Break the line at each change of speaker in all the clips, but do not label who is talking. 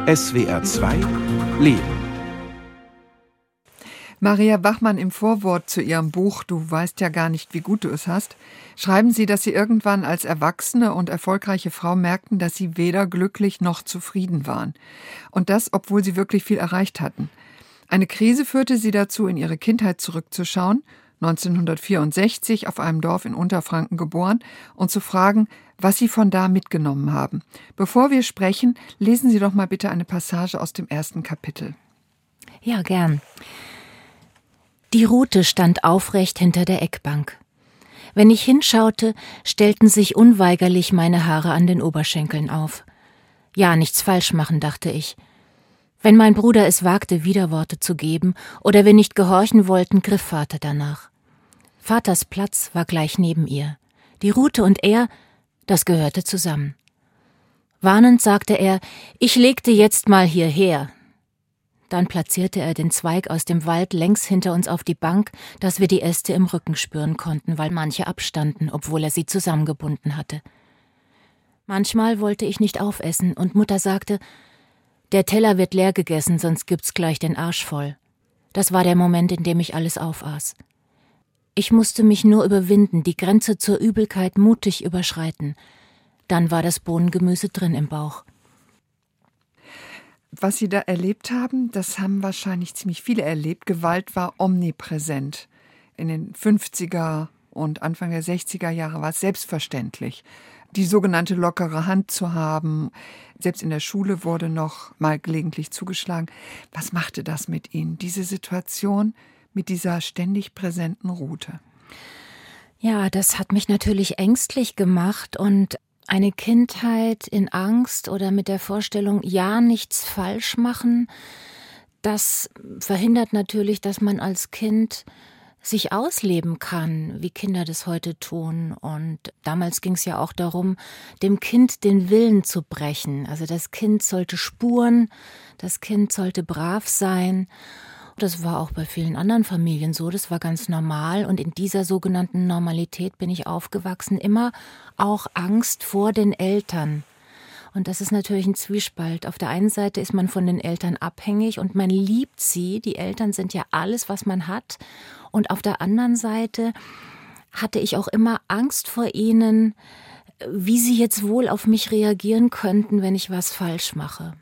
SWR 2 Leben.
Maria Bachmann, im Vorwort zu Ihrem Buch »Du weißt ja gar nicht, wie gut du es hast«, schreiben Sie, dass Sie irgendwann als erwachsene und erfolgreiche Frau merkten, dass Sie weder glücklich noch zufrieden waren. Und das, obwohl Sie wirklich viel erreicht hatten. Eine Krise führte Sie dazu, in Ihre Kindheit zurückzuschauen, 1964 auf einem Dorf in Unterfranken geboren, und zu fragen, was Sie von da mitgenommen haben. Bevor wir sprechen, lesen Sie doch mal bitte eine Passage aus dem ersten Kapitel.
Ja, gern. Die Rute stand aufrecht hinter der Eckbank. Wenn ich hinschaute, stellten sich unweigerlich meine Haare an den Oberschenkeln auf. Ja, nichts falsch machen, dachte ich. Wenn mein Bruder es wagte, Widerworte zu geben, oder wir nicht gehorchen wollten, griff Vater danach. Vaters Platz war gleich neben ihr. Die Rute und er, das gehörte zusammen. Warnend sagte er, ich legte jetzt mal hierher. Dann platzierte er den Zweig aus dem Wald längs hinter uns auf die Bank, dass wir die Äste im Rücken spüren konnten, weil manche abstanden, obwohl er sie zusammengebunden hatte. Manchmal wollte ich nicht aufessen und Mutter sagte, der Teller wird leer gegessen, sonst gibt's gleich den Arsch voll. Das war der Moment, in dem ich alles aufaß. Ich musste mich nur überwinden, die Grenze zur Übelkeit mutig überschreiten. Dann war das Bohnengemüse drin im Bauch.
Was Sie da erlebt haben, das haben wahrscheinlich ziemlich viele erlebt. Gewalt war omnipräsent. In den 50er und Anfang der 60er Jahre war es selbstverständlich, die sogenannte lockere Hand zu haben. Selbst in der Schule wurde noch mal gelegentlich zugeschlagen. Was machte das mit Ihnen, diese Situation mit dieser ständig präsenten Rute?
Ja, das hat mich natürlich ängstlich gemacht und eine Kindheit in Angst oder mit der Vorstellung, ja, nichts falsch machen, das verhindert natürlich, dass man als Kind sich ausleben kann, wie Kinder das heute tun. Und damals ging es ja auch darum, dem Kind den Willen zu brechen. Also das Kind sollte spuren, das Kind sollte brav sein. Das war auch bei vielen anderen Familien so, das war ganz normal. Und in dieser sogenannten Normalität bin ich aufgewachsen, immer auch Angst vor den Eltern. Und das ist natürlich ein Zwiespalt. Auf der einen Seite ist man von den Eltern abhängig und man liebt sie. Die Eltern sind ja alles, was man hat. Und auf der anderen Seite hatte ich auch immer Angst vor ihnen, wie sie jetzt wohl auf mich reagieren könnten, wenn ich was falsch mache.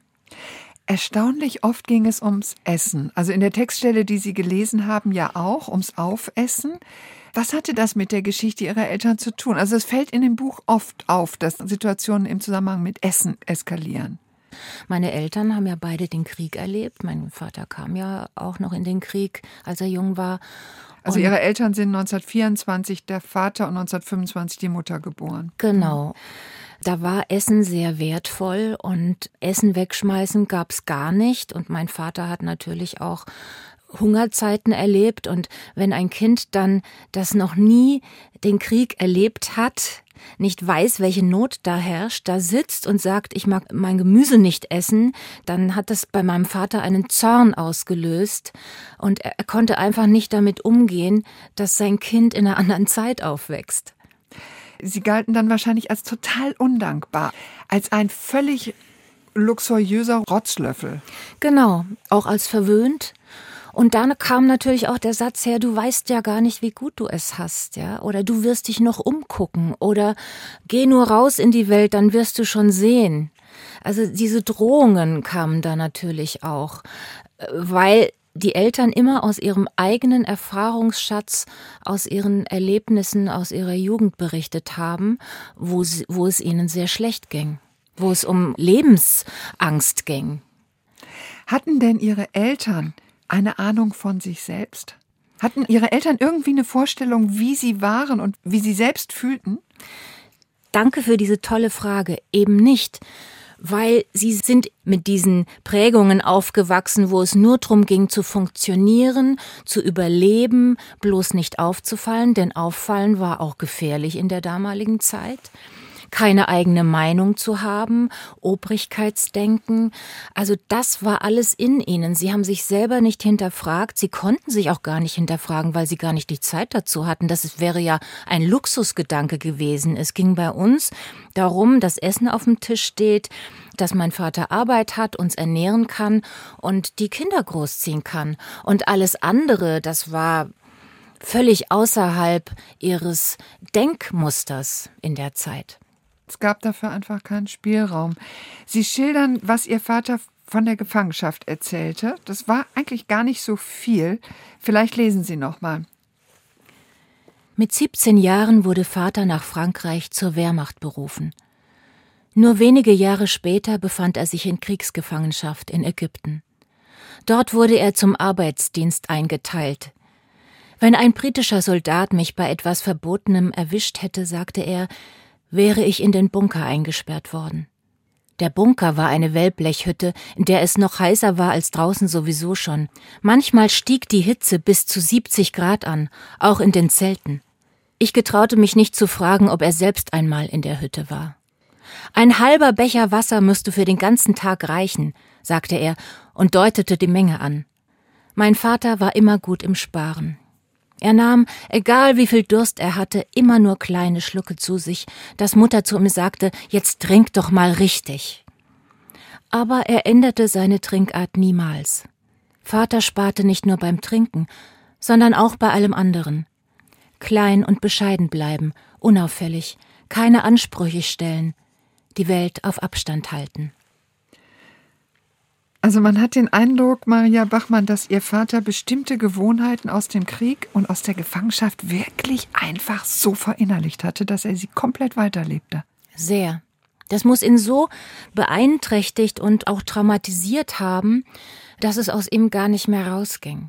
Erstaunlich oft ging es ums Essen. Also in der Textstelle, die Sie gelesen haben, ja auch ums Aufessen. Was hatte das mit der Geschichte Ihrer Eltern zu tun? Also es fällt in dem Buch oft auf, dass Situationen im Zusammenhang mit Essen eskalieren.
Meine Eltern haben ja beide den Krieg erlebt. Mein Vater kam ja auch noch in den Krieg, als er jung war.
Also Ihre Eltern sind 1924 der Vater und 1925 die Mutter geboren.
Genau. Da war Essen sehr wertvoll und Essen wegschmeißen gab's gar nicht. Und mein Vater hat natürlich auch Hungerzeiten erlebt. Und wenn ein Kind dann, das noch nie den Krieg erlebt hat, nicht weiß, welche Not da herrscht, da sitzt und sagt, ich mag mein Gemüse nicht essen, dann hat das bei meinem Vater einen Zorn ausgelöst. Und er konnte einfach nicht damit umgehen, dass sein Kind in einer anderen Zeit aufwächst.
Sie galten dann wahrscheinlich als total undankbar, als ein völlig luxuriöser Rotzlöffel.
Genau, auch als verwöhnt. Und dann kam natürlich auch der Satz her, du weißt ja gar nicht, wie gut du es hast, ja, oder du wirst dich noch umgucken oder geh nur raus in die Welt, dann wirst du schon sehen. Also diese Drohungen kamen da natürlich auch, weil die Eltern immer aus ihrem eigenen Erfahrungsschatz, aus ihren Erlebnissen, aus ihrer Jugend berichtet haben, wo es ihnen sehr schlecht ging, wo es um Lebensangst ging.
Hatten denn Ihre Eltern eine Ahnung von sich selbst? Hatten Ihre Eltern irgendwie eine Vorstellung, wie sie waren und wie sie selbst fühlten?
Danke für diese tolle Frage. Eben nicht. Weil sie sind mit diesen Prägungen aufgewachsen, wo es nur darum ging, zu funktionieren, zu überleben, bloß nicht aufzufallen, denn Auffallen war auch gefährlich in der damaligen Zeit. keine eigene Meinung zu haben, Obrigkeitsdenken. Also das war alles in ihnen. Sie haben sich selber nicht hinterfragt. Sie konnten sich auch gar nicht hinterfragen, weil sie gar nicht die Zeit dazu hatten. Das wäre ja ein Luxusgedanke gewesen. Es ging bei uns darum, dass Essen auf dem Tisch steht, dass mein Vater Arbeit hat, uns ernähren kann und die Kinder großziehen kann. Und alles andere, das war völlig außerhalb ihres Denkmusters in der Zeit.
Es gab dafür einfach keinen Spielraum. Sie schildern, was Ihr Vater von der Gefangenschaft erzählte. Das war eigentlich gar nicht so viel. Vielleicht lesen Sie noch mal.
Mit 17 Jahren wurde Vater nach Frankreich zur Wehrmacht berufen. Nur wenige Jahre später befand er sich in Kriegsgefangenschaft in Ägypten. Dort wurde er zum Arbeitsdienst eingeteilt. Wenn ein britischer Soldat mich bei etwas Verbotenem erwischt hätte, sagte er, wäre ich in den Bunker eingesperrt worden. Der Bunker war eine Wellblechhütte, in der es noch heißer war als draußen sowieso schon. Manchmal stieg die Hitze bis zu 70 Grad an, auch in den Zelten. Ich getraute mich nicht zu fragen, ob er selbst einmal in der Hütte war. Ein halber Becher Wasser müsste für den ganzen Tag reichen, sagte er und deutete die Menge an. Mein Vater war immer gut im Sparen. Er nahm, egal wie viel Durst er hatte, immer nur kleine Schlucke zu sich, dass Mutter zu ihm sagte, jetzt trink doch mal richtig. Aber er änderte seine Trinkart niemals. Vater sparte nicht nur beim Trinken, sondern auch bei allem anderen. Klein und bescheiden bleiben, unauffällig, keine Ansprüche stellen, die Welt auf Abstand halten.
Also man hat den Eindruck, Maria Bachmann, dass Ihr Vater bestimmte Gewohnheiten aus dem Krieg und aus der Gefangenschaft wirklich einfach so verinnerlicht hatte, dass er sie komplett weiterlebte.
Sehr. Das muss ihn so beeinträchtigt und auch traumatisiert haben, dass es aus ihm gar nicht mehr rausging.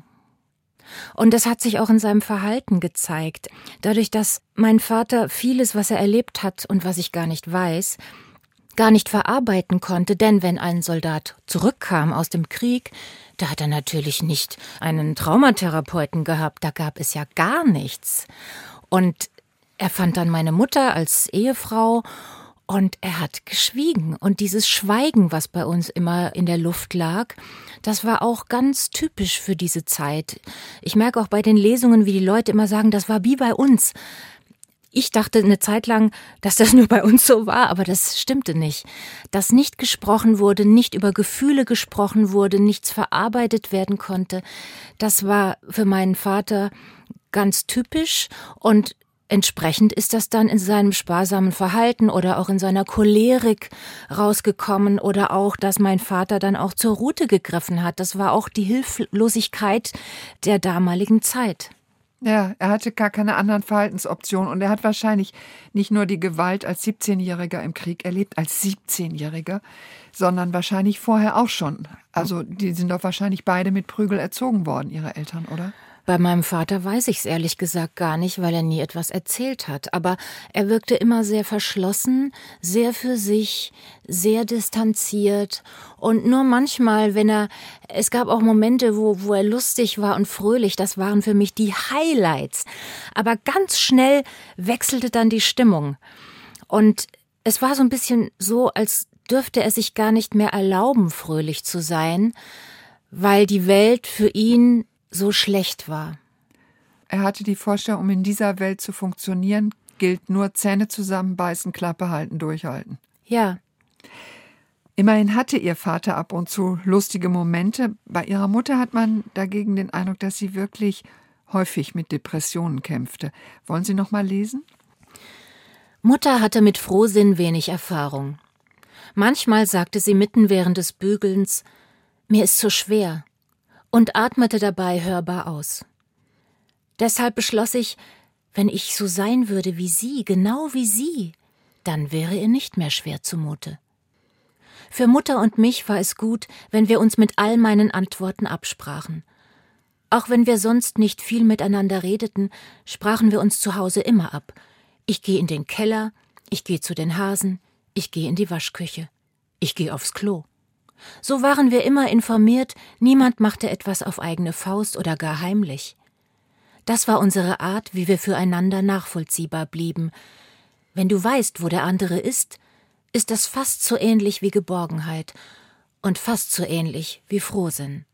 Und das hat sich auch in seinem Verhalten gezeigt. Dadurch, dass mein Vater vieles, was er erlebt hat und was ich gar nicht weiß, gar nicht verarbeiten konnte, denn wenn ein Soldat zurückkam aus dem Krieg, da hat er natürlich nicht einen Traumatherapeuten gehabt, da gab es ja gar nichts. Und er fand dann meine Mutter als Ehefrau und er hat geschwiegen. Und dieses Schweigen, was bei uns immer in der Luft lag, das war auch ganz typisch für diese Zeit. Ich merke auch bei den Lesungen, wie die Leute immer sagen, das war wie bei uns. Ich dachte eine Zeit lang, dass das nur bei uns so war, aber das stimmte nicht. Dass nicht gesprochen wurde, nicht über Gefühle gesprochen wurde, nichts verarbeitet werden konnte, das war für meinen Vater ganz typisch und entsprechend ist das dann in seinem sparsamen Verhalten oder auch in seiner Cholerik rausgekommen oder auch, dass mein Vater dann auch zur Rute gegriffen hat. Das war auch die Hilflosigkeit der damaligen Zeit.
Ja, er hatte gar keine anderen Verhaltensoptionen und er hat wahrscheinlich nicht nur die Gewalt als 17-Jähriger im Krieg erlebt, als 17-Jähriger, sondern wahrscheinlich vorher auch schon. Also die sind doch wahrscheinlich beide mit Prügel erzogen worden, Ihre Eltern, oder?
Bei meinem Vater weiß ich es ehrlich gesagt gar nicht, weil er nie etwas erzählt hat. Aber er wirkte immer sehr verschlossen, sehr für sich, sehr distanziert. Und nur manchmal, es gab auch Momente, wo er lustig war und fröhlich, das waren für mich die Highlights. Aber ganz schnell wechselte dann die Stimmung. Und es war so ein bisschen so, als dürfte er sich gar nicht mehr erlauben, fröhlich zu sein, weil die Welt für ihn so schlecht war.
Er hatte die Vorstellung, um in dieser Welt zu funktionieren, gilt nur Zähne zusammenbeißen, Klappe halten, durchhalten.
Ja.
Immerhin hatte Ihr Vater ab und zu lustige Momente. Bei Ihrer Mutter hat man dagegen den Eindruck, dass sie wirklich häufig mit Depressionen kämpfte. Wollen Sie noch mal lesen?
Mutter hatte mit Frohsinn wenig Erfahrung. Manchmal sagte sie mitten während des Bügelns, mir ist so schwer, und atmete dabei hörbar aus. Deshalb beschloss ich, wenn ich so sein würde wie sie, genau wie sie, dann wäre ihr nicht mehr schwer zumute. Für Mutter und mich war es gut, wenn wir uns mit all meinen Antworten absprachen. Auch wenn wir sonst nicht viel miteinander redeten, sprachen wir uns zu Hause immer ab. Ich gehe in den Keller, ich gehe zu den Hasen, ich gehe in die Waschküche, ich gehe aufs Klo. So waren wir immer informiert, niemand machte etwas auf eigene Faust oder gar heimlich. Das war unsere Art, wie wir füreinander nachvollziehbar blieben. Wenn du weißt, wo der andere ist das fast so ähnlich wie Geborgenheit und fast so ähnlich wie Frohsinn.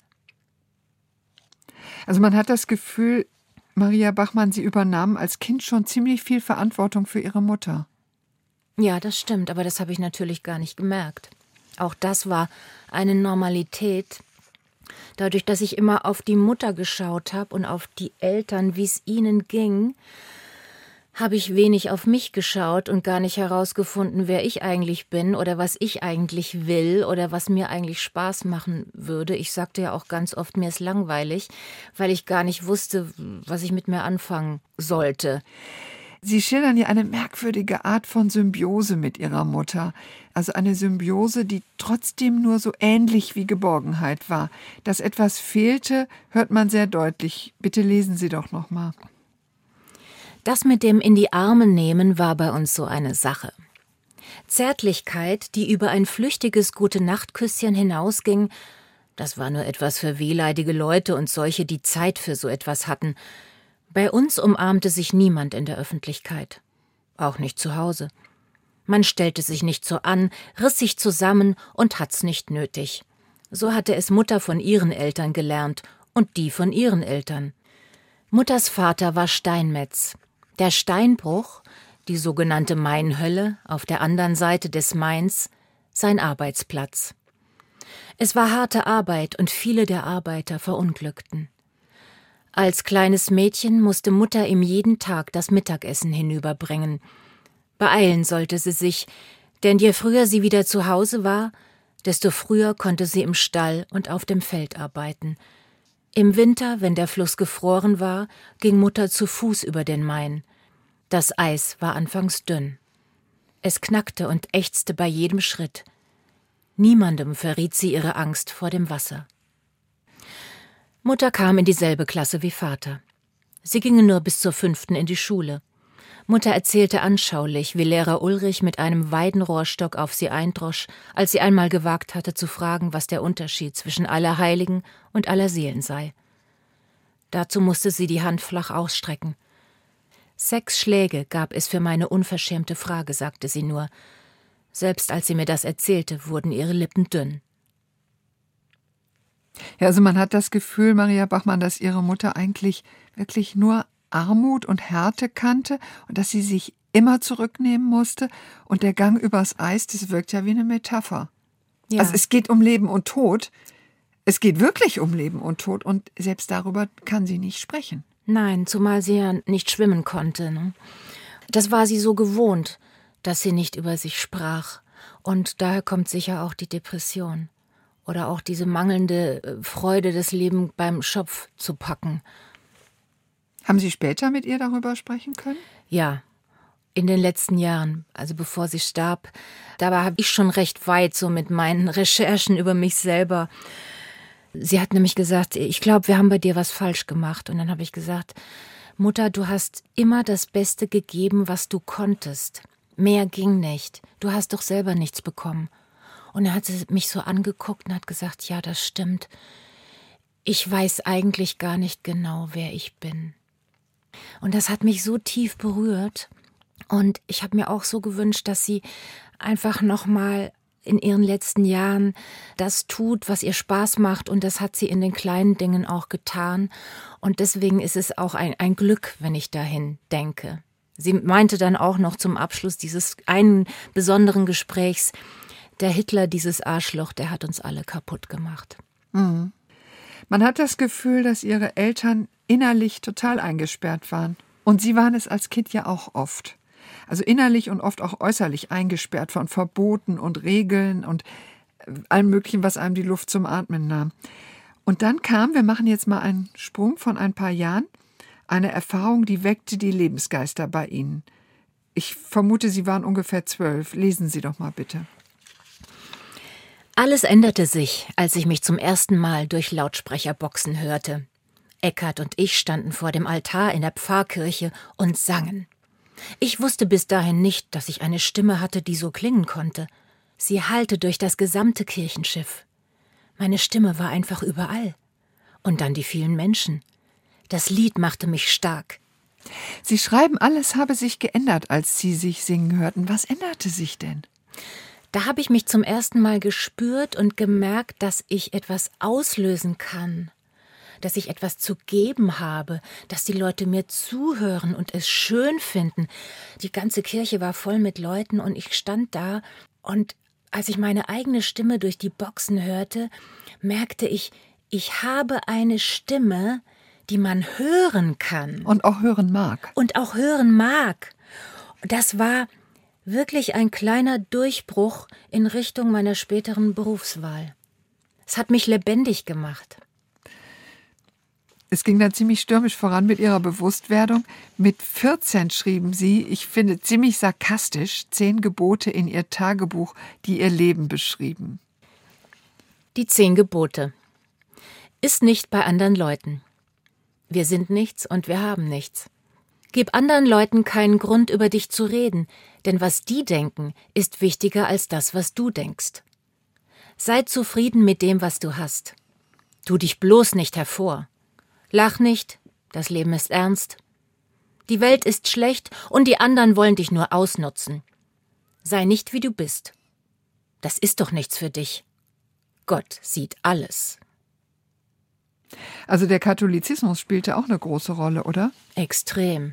Also man hat das Gefühl, Maria Bachmann, Sie übernahmen als Kind schon ziemlich viel Verantwortung für Ihre Mutter.
Ja, das stimmt, aber das habe ich natürlich gar nicht gemerkt. Auch das war eine Normalität. Dadurch, dass ich immer auf die Mutter geschaut habe und auf die Eltern, wie es ihnen ging, habe ich wenig auf mich geschaut und gar nicht herausgefunden, wer ich eigentlich bin oder was ich eigentlich will oder was mir eigentlich Spaß machen würde. Ich sagte ja auch ganz oft, mir ist langweilig, weil ich gar nicht wusste, was ich mit mir anfangen sollte.
Sie schildern ja eine merkwürdige Art von Symbiose mit Ihrer Mutter. Also eine Symbiose, die trotzdem nur so ähnlich wie Geborgenheit war. Dass etwas fehlte, hört man sehr deutlich. Bitte lesen Sie doch noch mal.
Das mit dem in die Arme nehmen war bei uns so eine Sache. Zärtlichkeit, die über ein flüchtiges Gute-Nacht-Küsschen hinausging, das war nur etwas für wehleidige Leute und solche, die Zeit für so etwas hatten. Bei uns umarmte sich niemand in der Öffentlichkeit. Auch nicht zu Hause. Man stellte sich nicht so an, riss sich zusammen und hat's nicht nötig. So hatte es Mutter von ihren Eltern gelernt und die von ihren Eltern. Mutters Vater war Steinmetz. Der Steinbruch, die sogenannte Mainhölle auf der anderen Seite des Mains, sein Arbeitsplatz. Es war harte Arbeit und viele der Arbeiter verunglückten. Als kleines Mädchen musste Mutter ihm jeden Tag das Mittagessen hinüberbringen. Beeilen sollte sie sich, denn je früher sie wieder zu Hause war, desto früher konnte sie im Stall und auf dem Feld arbeiten. Im Winter, wenn der Fluss gefroren war, ging Mutter zu Fuß über den Main. Das Eis war anfangs dünn. Es knackte und ächzte bei jedem Schritt. Niemandem verriet sie ihre Angst vor dem Wasser. Mutter kam in dieselbe Klasse wie Vater. Sie gingen nur bis zur 5. in die Schule. Mutter erzählte anschaulich, wie Lehrer Ulrich mit einem Weidenrohrstock auf sie eindrosch, als sie einmal gewagt hatte zu fragen, was der Unterschied zwischen Allerheiligen und Allerseelen sei. Dazu musste sie die Hand flach ausstrecken. 6 Schläge gab es für meine unverschämte Frage, sagte sie nur. Selbst als sie mir das erzählte, wurden ihre Lippen dünn.
Ja, also man hat das Gefühl, Maria Bachmann, dass Ihre Mutter eigentlich wirklich nur Armut und Härte kannte und dass sie sich immer zurücknehmen musste. Und der Gang übers Eis, das wirkt ja wie eine Metapher. Ja. Also es geht um Leben und Tod. Es geht wirklich um Leben und Tod und selbst darüber kann sie nicht sprechen.
Nein, zumal sie ja nicht schwimmen konnte. Ne? Das war sie so gewohnt, dass sie nicht über sich sprach. Und daher kommt sicher auch die Depression. Oder auch diese mangelnde Freude, das Leben beim Schopf zu packen.
Haben Sie später mit ihr darüber sprechen können?
Ja, in den letzten Jahren, also bevor sie starb. Dabei habe ich schon recht weit so mit meinen Recherchen über mich selber. Sie hat nämlich gesagt, ich glaube, wir haben bei dir was falsch gemacht. Und dann habe ich gesagt, Mutter, du hast immer das Beste gegeben, was du konntest. Mehr ging nicht. Du hast doch selber nichts bekommen. Und dann hat sie mich so angeguckt und hat gesagt, ja, das stimmt. Ich weiß eigentlich gar nicht genau, wer ich bin. Und das hat mich so tief berührt. Und ich habe mir auch so gewünscht, dass sie einfach nochmal in ihren letzten Jahren das tut, was ihr Spaß macht. Und das hat sie in den kleinen Dingen auch getan. Und deswegen ist es auch ein Glück, wenn ich dahin denke. Sie meinte dann auch noch zum Abschluss dieses einen besonderen Gesprächs, der Hitler, dieses Arschloch, der hat uns alle kaputt gemacht.
Mhm. Man hat das Gefühl, dass Ihre Eltern innerlich total eingesperrt waren. Und Sie waren es als Kind ja auch oft. Also innerlich und oft auch äußerlich eingesperrt von Verboten und Regeln und allem Möglichen, was einem die Luft zum Atmen nahm. Und dann kam, wir machen jetzt mal einen Sprung von ein paar Jahren, eine Erfahrung, die weckte die Lebensgeister bei Ihnen. Ich vermute, Sie waren ungefähr 12. Lesen Sie doch mal bitte.
Alles änderte sich, als ich mich zum ersten Mal durch Lautsprecherboxen hörte. Eckart und ich standen vor dem Altar in der Pfarrkirche und sangen. Ich wusste bis dahin nicht, dass ich eine Stimme hatte, die so klingen konnte. Sie hallte durch das gesamte Kirchenschiff. Meine Stimme war einfach überall. Und dann die vielen Menschen. Das Lied machte mich stark.
Sie schreiben, alles habe sich geändert, als Sie sich singen hörten. Was änderte sich denn?
Da habe ich mich zum ersten Mal gespürt und gemerkt, dass ich etwas auslösen kann, dass ich etwas zu geben habe, dass die Leute mir zuhören und es schön finden. Die ganze Kirche war voll mit Leuten und ich stand da und als ich meine eigene Stimme durch die Boxen hörte, merkte ich, ich habe eine Stimme, die man hören kann.
Und auch hören mag.
Und auch hören mag. Das war wirklich ein kleiner Durchbruch in Richtung meiner späteren Berufswahl. Es hat mich lebendig gemacht.
Es ging dann ziemlich stürmisch voran mit Ihrer Bewusstwerdung. Mit 14 schrieben Sie, ich finde ziemlich sarkastisch, 10 Gebote in Ihr Tagebuch, die Ihr Leben beschrieben.
Die 10 Gebote. Iss nicht bei anderen Leuten. Wir sind nichts und wir haben nichts. Gib anderen Leuten keinen Grund, über dich zu reden, denn was die denken, ist wichtiger als das, was du denkst. Sei zufrieden mit dem, was du hast. Tu dich bloß nicht hervor. Lach nicht, das Leben ist ernst. Die Welt ist schlecht und die anderen wollen dich nur ausnutzen. Sei nicht, wie du bist. Das ist doch nichts für dich. Gott sieht alles.
Also der Katholizismus spielte auch eine große Rolle, oder?
Extrem.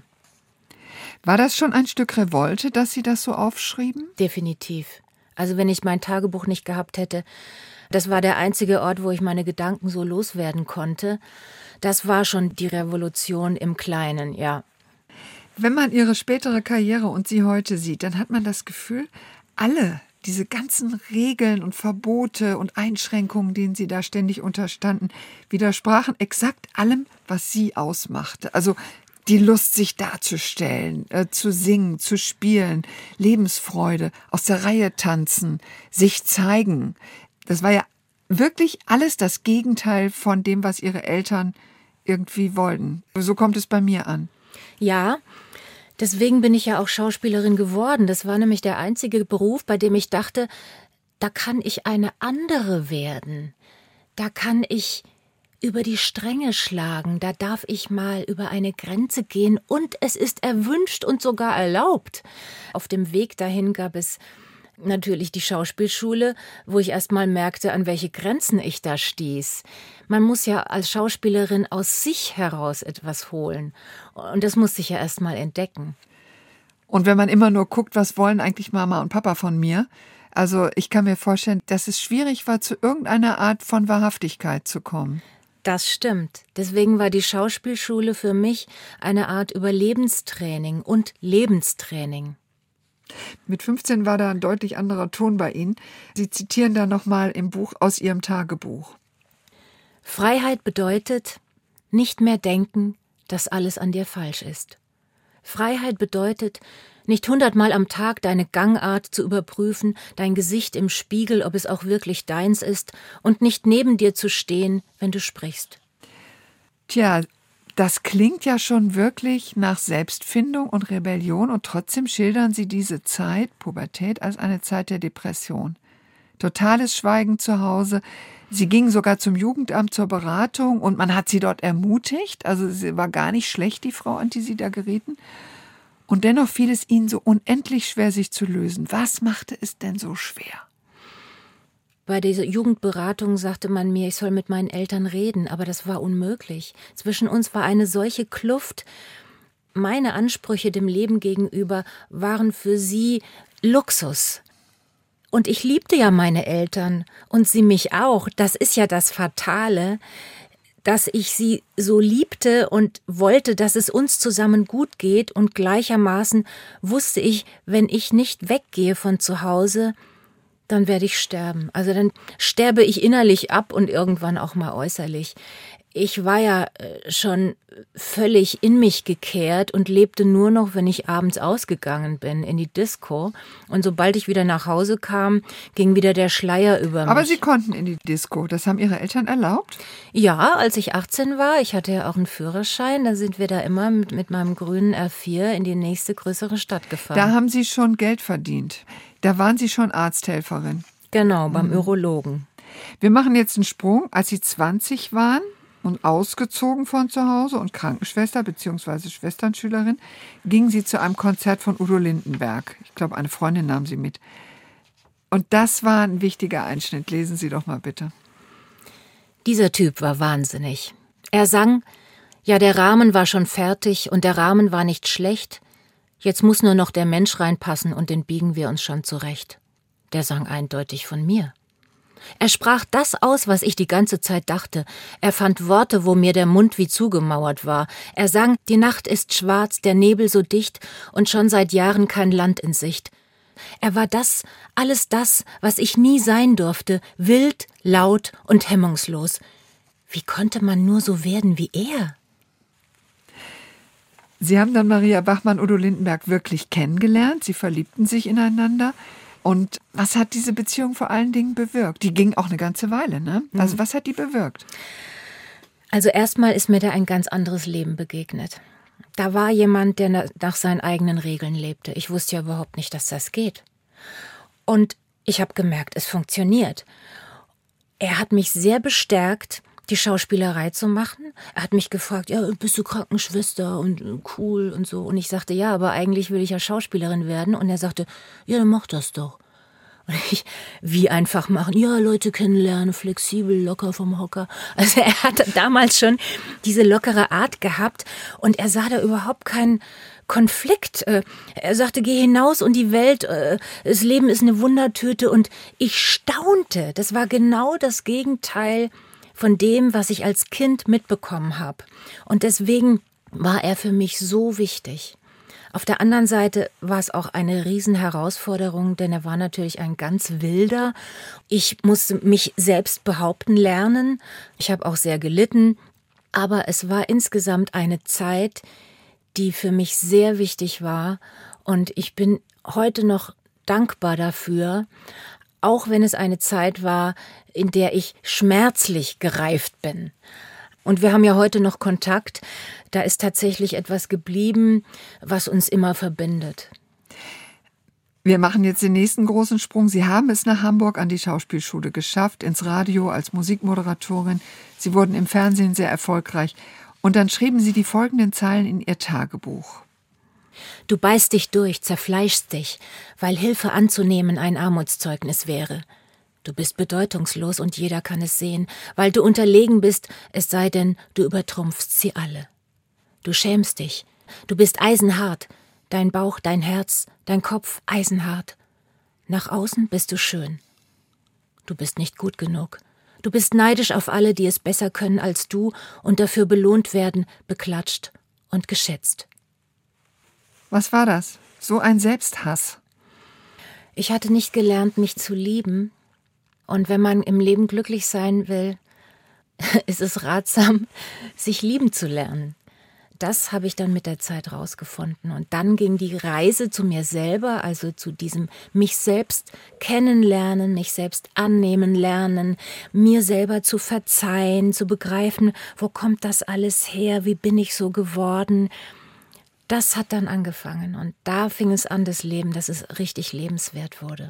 War das schon ein Stück Revolte, dass Sie das so aufschrieben?
Definitiv. Also wenn ich mein Tagebuch nicht gehabt hätte, das war der einzige Ort, wo ich meine Gedanken so loswerden konnte. Das war schon die Revolution im Kleinen, ja.
Wenn man Ihre spätere Karriere und Sie heute sieht, dann hat man das Gefühl, alle diese ganzen Regeln und Verbote und Einschränkungen, denen Sie da ständig unterstanden, widersprachen exakt allem, was Sie ausmachte. Also die Lust, sich darzustellen, zu singen, zu spielen, Lebensfreude, aus der Reihe tanzen, sich zeigen. Das war ja wirklich alles das Gegenteil von dem, was Ihre Eltern irgendwie wollten. So kommt es bei mir an.
Ja, deswegen bin ich ja auch Schauspielerin geworden. Das war nämlich der einzige Beruf, bei dem ich dachte, da kann ich eine andere werden. Da kann ich über die Stränge schlagen, da darf ich mal über eine Grenze gehen und es ist erwünscht und sogar erlaubt. Auf dem Weg dahin gab es natürlich die Schauspielschule, wo ich erst mal merkte, an welche Grenzen ich da stieß. Man muss ja als Schauspielerin aus sich heraus etwas holen. Und das musste ich ja erst mal entdecken.
Und wenn man immer nur guckt, was wollen eigentlich Mama und Papa von mir? Also ich kann mir vorstellen, dass es schwierig war, zu irgendeiner Art von Wahrhaftigkeit zu kommen.
Das stimmt. Deswegen war die Schauspielschule für mich eine Art Überlebenstraining und Lebenstraining.
Mit 15 war da ein deutlich anderer Ton bei Ihnen. Sie zitieren da nochmal im Buch aus Ihrem Tagebuch.
Freiheit bedeutet, nicht mehr denken, dass alles an dir falsch ist. Freiheit bedeutet, nicht 100-mal am Tag deine Gangart zu überprüfen, dein Gesicht im Spiegel, ob es auch wirklich deins ist, und nicht neben dir zu stehen, wenn du sprichst.
Tja, das klingt ja schon wirklich nach Selbstfindung und Rebellion und trotzdem schildern Sie diese Zeit, Pubertät, als eine Zeit der Depression. Totales Schweigen zu Hause. Sie ging sogar zum Jugendamt zur Beratung und man hat sie dort ermutigt. Also sie war gar nicht schlecht, die Frau, an die Sie da gerieten. Und dennoch fiel es Ihnen so unendlich schwer, sich zu lösen. Was machte es denn so schwer?
Bei dieser Jugendberatung sagte man mir, ich soll mit meinen Eltern reden, aber das war unmöglich. Zwischen uns war eine solche Kluft. Meine Ansprüche dem Leben gegenüber waren für sie Luxus. Und ich liebte ja meine Eltern und sie mich auch. Das ist ja das Fatale, dass ich sie so liebte und wollte, dass es uns zusammen gut geht. Und gleichermaßen wusste ich, wenn ich nicht weggehe von zu Hause, dann werde ich sterben. Also dann sterbe ich innerlich ab und irgendwann auch mal äußerlich. Ich war ja schon völlig in mich gekehrt und lebte nur noch, wenn ich abends ausgegangen bin, in die Disco. Und sobald ich wieder nach Hause kam, ging wieder der Schleier über mich.
Aber Sie konnten in die Disco. Das haben Ihre Eltern erlaubt?
Ja, als ich 18 war, ich hatte ja auch einen Führerschein, da sind wir da immer mit meinem grünen R4 in die nächste größere Stadt gefahren.
Da haben Sie schon Geld verdient. Da waren Sie schon Arzthelferin.
Genau, beim Urologen.
Wir machen jetzt einen Sprung. Als Sie 20 waren Und ausgezogen von zu Hause und Krankenschwester bzw. Schwesternschülerin ging sie zu einem Konzert von Udo Lindenberg. Ich glaube, eine Freundin nahm sie mit. Und das war ein wichtiger Einschnitt. Lesen Sie doch mal bitte.
Dieser Typ war wahnsinnig. Er sang, ja, der Rahmen war schon fertig und der Rahmen war nicht schlecht. Jetzt muss nur noch der Mensch reinpassen und den biegen wir uns schon zurecht. Der sang eindeutig von mir. Er sprach das aus, was ich die ganze Zeit dachte. Er fand Worte, wo mir der Mund wie zugemauert war. Er sang, die Nacht ist schwarz, der Nebel so dicht und schon seit Jahren kein Land in Sicht. Er war das, alles das, was ich nie sein durfte, wild, laut und hemmungslos. Wie konnte man nur so werden wie er?
Sie haben dann Maria Bachmann-Udo Lindenberg wirklich kennengelernt. Sie verliebten sich ineinander. Und was hat diese Beziehung vor allen Dingen bewirkt? Die ging auch eine ganze Weile, ne? Also was hat die bewirkt?
Also erstmal ist mir da ein ganz anderes Leben begegnet. Da war jemand, der nach seinen eigenen Regeln lebte. Ich wusste ja überhaupt nicht, dass das geht. Und ich habe gemerkt, es funktioniert. Er hat mich sehr bestärkt, die Schauspielerei zu machen. Er hat mich gefragt, ja, bist du Krankenschwester und cool und so. Und ich sagte, ja, aber eigentlich will ich ja Schauspielerin werden. Und er sagte, ja, dann mach das doch. Und ich, wie einfach machen? Ja, Leute kennenlernen, flexibel, locker vom Hocker. Also er hatte damals schon diese lockere Art gehabt und er sah da überhaupt keinen Konflikt. Er sagte, geh hinaus und die Welt, das Leben ist eine Wundertüte. Und ich staunte. Das war genau das Gegenteil von dem, was ich als Kind mitbekommen habe. Und deswegen war er für mich so wichtig. Auf der anderen Seite war es auch eine Riesenherausforderung, denn er war natürlich ein ganz wilder. Ich musste mich selbst behaupten lernen. Ich habe auch sehr gelitten. Aber es war insgesamt eine Zeit, die für mich sehr wichtig war. Und ich bin heute noch dankbar dafür, auch wenn es eine Zeit war, in der ich schmerzlich gereift bin. Und wir haben ja heute noch Kontakt. Da ist tatsächlich etwas geblieben, was uns immer verbindet.
Wir machen jetzt den nächsten großen Sprung. Sie haben es nach Hamburg an die Schauspielschule geschafft, ins Radio als Musikmoderatorin. Sie wurden im Fernsehen sehr erfolgreich. Und dann schrieben Sie die folgenden Zeilen in Ihr Tagebuch.
Du beißt dich durch, zerfleischst dich, weil Hilfe anzunehmen ein Armutszeugnis wäre. Du bist bedeutungslos und jeder kann es sehen, weil du unterlegen bist, es sei denn, du übertrumpfst sie alle. Du schämst dich, du bist eisenhart, dein Bauch, dein Herz, dein Kopf eisenhart. Nach außen bist du schön. Du bist nicht gut genug. Du bist neidisch auf alle, die es besser können als du und dafür belohnt werden, beklatscht und geschätzt.
Was war das? So ein Selbsthass?
Ich hatte nicht gelernt, mich zu lieben. Und wenn man im Leben glücklich sein will, ist es ratsam, sich lieben zu lernen. Das habe ich dann mit der Zeit rausgefunden. Und dann ging die Reise zu mir selber, also zu diesem mich selbst kennenlernen, mich selbst annehmen lernen, mir selber zu verzeihen, zu begreifen, wo kommt das alles her, wie bin ich so geworden. Das hat dann angefangen und da fing es an, das Leben, dass es richtig lebenswert wurde.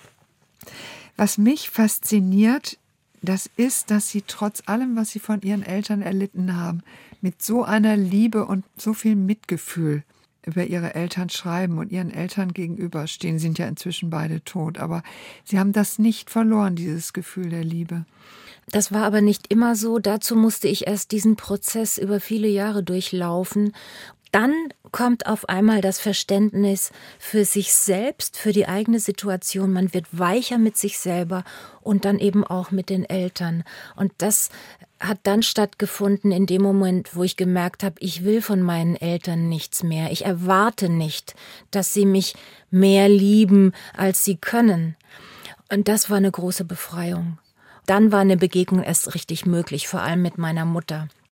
Was mich fasziniert, das ist, dass Sie trotz allem, was Sie von Ihren Eltern erlitten haben, mit so einer Liebe und so viel Mitgefühl über Ihre Eltern schreiben und Ihren Eltern gegenüberstehen. Sie sind ja inzwischen beide tot, aber Sie haben das nicht verloren, dieses Gefühl der Liebe.
Das war aber nicht immer so. Dazu musste ich erst diesen Prozess über viele Jahre durchlaufen. Dann kommt auf einmal das Verständnis für sich selbst, für die eigene Situation. Man wird weicher mit sich selber und dann eben auch mit den Eltern. Und das hat dann stattgefunden in dem Moment, wo ich gemerkt habe, ich will von meinen Eltern nichts mehr. Ich erwarte nicht, dass sie mich mehr lieben, als sie können. Und das war eine große Befreiung. Dann war eine Begegnung erst richtig möglich, vor allem mit meiner Mutter.